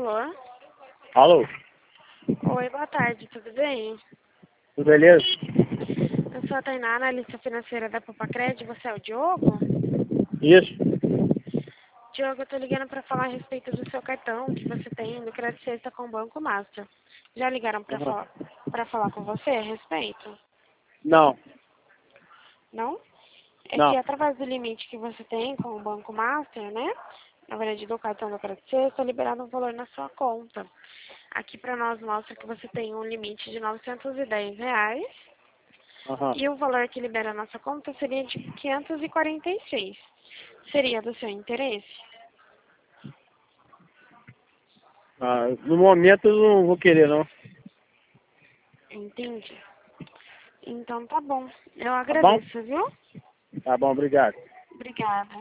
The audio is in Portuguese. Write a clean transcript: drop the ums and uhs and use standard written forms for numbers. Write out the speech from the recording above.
Alô? Alô? Oi, boa tarde, tudo bem? Tudo beleza? Eu sou a Tainá, analista financeira da Popacred. Você é o Diogo? Isso. Diogo, eu tô ligando para falar a respeito do seu cartão que você tem do Crédito Sexta com o Banco Master. Já ligaram para Uhum. falar com você a respeito? Não. Não? É que Não. através do limite que você tem com o Banco Master, né? Na verdade, do cartão do Crédito Sexta, liberado um valor na sua conta. Aqui para nós mostra que você tem um limite de R$ 910. Uhum. E o valor que libera a nossa conta seria de 546. Seria do seu interesse? No momento eu não vou querer, não. Entendi. Então tá bom. Eu Tá bom? agradeço, viu? Tá bom, obrigado. Obrigada.